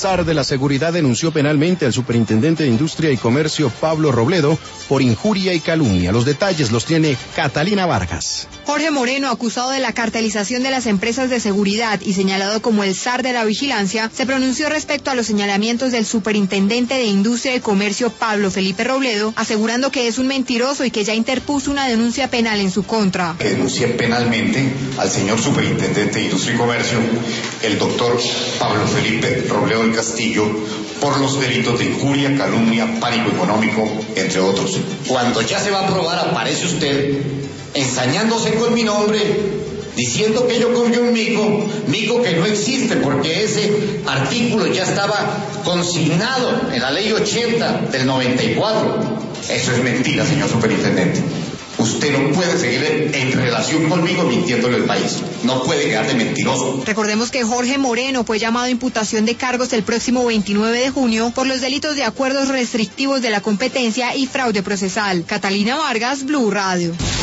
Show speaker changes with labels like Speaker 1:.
Speaker 1: zar de la seguridad denunció penalmente al superintendente de Industria y Comercio Pablo Robledo por injuria y calumnia. Los detalles los tiene Catalina Vargas.
Speaker 2: Jorge Moreno, acusado de la cartelización de las empresas de seguridad y señalado como el zar de la vigilancia, se pronunció respecto a los señalamientos del superintendente de Industria y Comercio Pablo Felipe Robledo, asegurando que es un mentiroso y que ya interpuso una denuncia penal en su contra.
Speaker 3: Denuncié penalmente al señor superintendente de Industria y Comercio, el doctor Pablo Felipe Robledo del Castillo, por los delitos de injuria, calumnia, pánico económico, entre otros. Cuando ya se va a probar, aparece usted ensañándose con mi nombre, diciendo que yo comí un mico que no existe, porque ese artículo ya estaba consignado en la ley 80 del 94. Eso es mentira, señor superintendente. Usted no puede seguir en relación conmigo mintiéndole al país. No puede quedar de mentiroso.
Speaker 2: Recordemos que Jorge Moreno fue llamado a imputación de cargos el próximo 29 de junio por los delitos de acuerdos restrictivos de la competencia y fraude procesal. Catalina Vargas, Blue Radio.